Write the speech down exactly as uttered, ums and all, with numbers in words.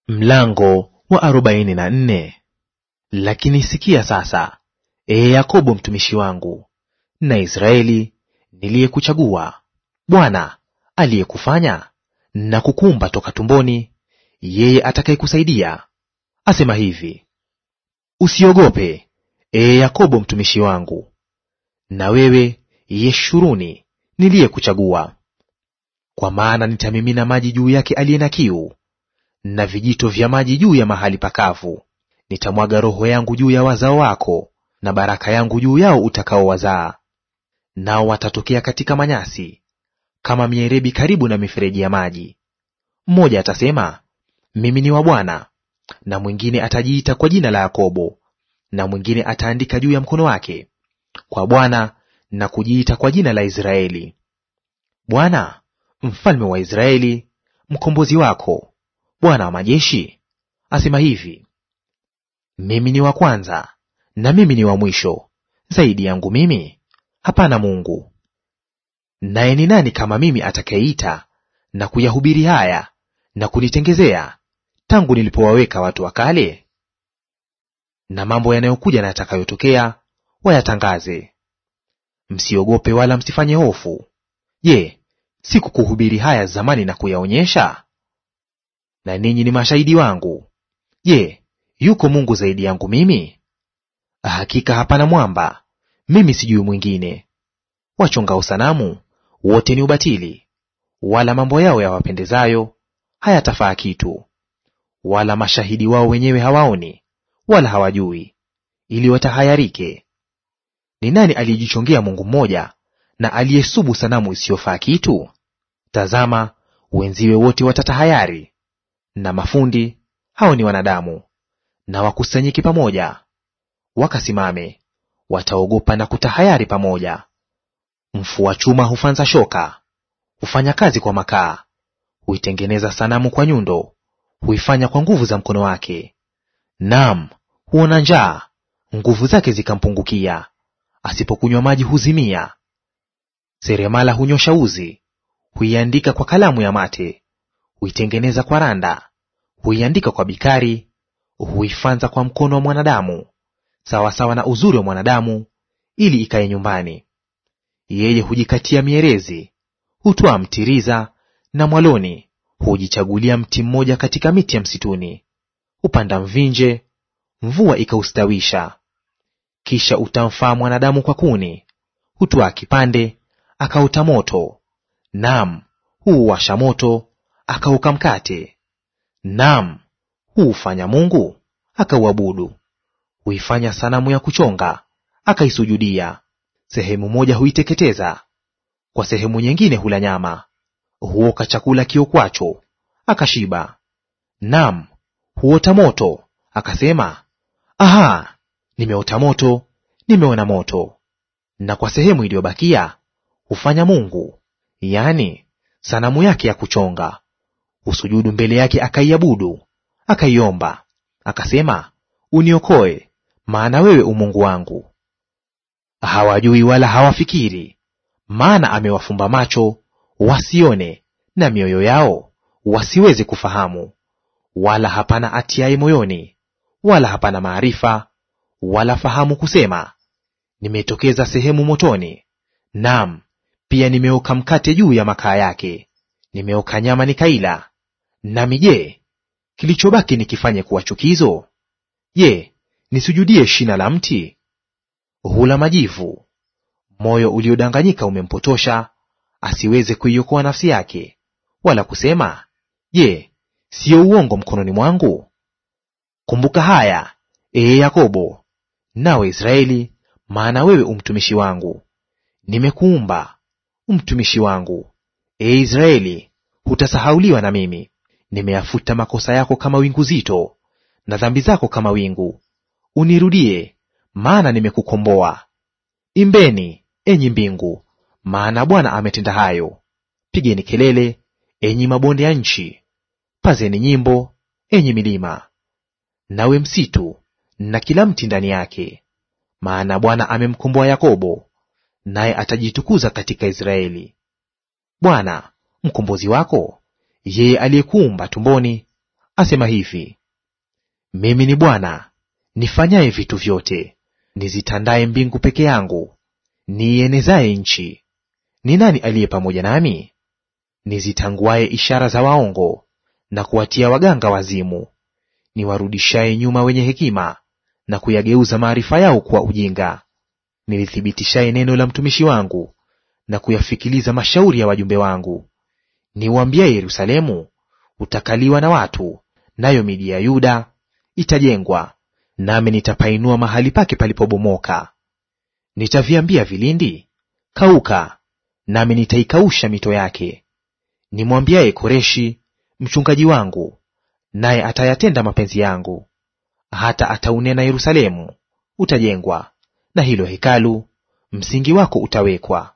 Mlango wa arobaini na nne. Lakini sikia sasa, ee Yakobo mtumishi wangu, na Israeli niliyekuchagua, Bwana aliyekufanya na kukuumba toka tumboni, yeye atakayekusaidia, asema hivi: Usiogope, ee Yakobo mtumishi wangu, na wewe Yeshuruni niliyekuchagua. Kwa maana nitamimina maji juu yake aliye na kiu, na vijito vya maji juu ya mahali pakavu. Nitamwaga roho yangu juu ya wazao wako, na baraka yangu juu yao utakaowazaa. Nao watatokea katika manyasi, kama mierebi karibu na mifereji ya maji. Mmoja atasema, mimi ni wa Bwana, na mwingine atajiita kwa jina la Yakobo, na mwingine ataandika juu ya mkono wake, kwa Bwana, na kujiita kwa jina la Israeli. Bwana, mfalme wa Israeli, mkombozi wako, Bwana wa majeshi, asema hivi: Mimi ni wa kwanza na mimi ni wa mwisho; zaidi yangu mimi hapana Mungu. Naye ni nani kama mimi atakayeita na kuyahubiri haya na kunitengezea, tangu nilipowaweka watu wa kale? Na mambo yanayokuja na yatakayotokea wayatangaze. Msiogope wala msifanye hofu. Je, sikukuhubiri haya zamani na kuyaonyesha? Na ninyi ni mashahidi wangu. Je, yuko Mungu zaidi yangu mimi? Hakika hapana mwamba, mimi sijui mwingine. Wachongao sanamu wote ni ubatili, wala mambo yao yawapendezayo hayatafaa kitu. Wala mashahidi wao wenyewe hawaoni, wala hawajui, ili watahayarike. Ni nani aliyejichongea Mungu mmoja, na aliyesubu sanamu isiyofaa kitu? Tazama, wenziwe wote watatahayari, na mafundi hao ni wanadamu. Na wakusanyike pamoja, wakasimame, wataogopa na kutahayari pamoja. Mfua chuma hufanza shoka, hufanya kazi kwa makaa, huitengeneza sanamu kwa nyundo, huifanya kwa nguvu za mkono wake. Naam, huona njaa, nguvu zake zikampungukia; asipokunywa maji huzimia. Seremala hunyosha uzi, huiandika kwa kalamu ya mate, huitengeneza kwa randa, huiandika kwa bikari, huifanza kwa mkono wa mwanadamu, sawasawa na uzuri wa mwanadamu, ili ikae nyumbani. Yeye hujikatia mierezi, hutwaa mtiriza na mwaloni, hujichagulia mti mmoja katika miti ya msituni. Hupanda mvinje, mvua ikaustawisha. Kisha utamfaa mwanadamu kwa kuni, hutwaa kipande akauta moto, naam, huuwasha moto akauka mkate. Naam, huufanya Mungu akauabudu. Huifanya sanamu ya kuchonga akaisujudia. Sehemu moja huiteketeza, kwa sehemu nyingine hula nyama. Huoka chakula kiokwacho akashiba. Naam, huota moto akasema, aha, nimeota moto, nimeona moto. Na kwa sehemu iliyobakia hufanya Mungu, yaani sanamu yake ya kuchonga. Husujudu mbele yake akaiabudu, akaiomba, akasema, uniokoe, maana wewe u Mungu wangu. Hawajui wala hawafikiri, maana amewafumba macho wasione, na mioyo yao wasiweze kufahamu. Wala hapana atiaye moyoni, wala hapana maarifa, wala fahamu kusema, nimetokeza sehemu motoni, naam, pia nimeoka mkate juu ya makaa yake, nimeoka nyama nikaila. Nami je, kilichobaki nikifanye kuwa chukizo? Je, nisujudie shina la mti? Hula majivu. Moyo uliodanganyika umempotosha, asiweze kuiokoa nafsi yake, wala kusema, je, siyo uongo mkononi mwangu? Kumbuka haya, ee Yakobo, nawe Israeli, maana wewe umtumishi wangu. Nimekuumba, umtumishi wangu. Ee Israeli, hutasahauliwa na mimi. Nimeyafuta makosa yako kama wingu zito, na dhambi zako kama wingu. Unirudie, maana nimekukomboa. Imbeni, enyi mbingu, maana Bwana ametenda hayo. Pigeni kelele, enyi mabonde ya nchi; pazeni nyimbo, enyi milima. Nawe msitu na kila mti ndani yake, maana Bwana amemkomboa Yakobo, naye atajitukuza katika Israeli. Bwana mkombozi wako, yeye aliyekuumba tumboni, asema hivi: Mimi ni Bwana nifanyaye vitu vyote, nizitandaye mbingu peke yangu, niienezaye nchi. Ni nani aliye pamoja nami? Nizitanguaye ishara za waongo, na kuwatia waganga wazimu, niwarudishaye nyuma wenye hekima, na kuyageuza maarifa yao kuwa ujinga. Nilithibitishaye neno la mtumishi wangu, na kuyafikiliza mashauri ya wajumbe wangu. Niuambiaye Yerusalemu, utakaliwa na watu, nayo miji ya Yuda itajengwa, nami nitapainua mahali pake palipobomoka. Nitaviambia vilindi, kauka, nami nitaikausha mito yake. Nimwambiaye Koreshi mchungaji wangu, naye atayatenda mapenzi yangu. Hata ataunena Yerusalemu, utajengwa, na hilo hekalu msingi wako utawekwa.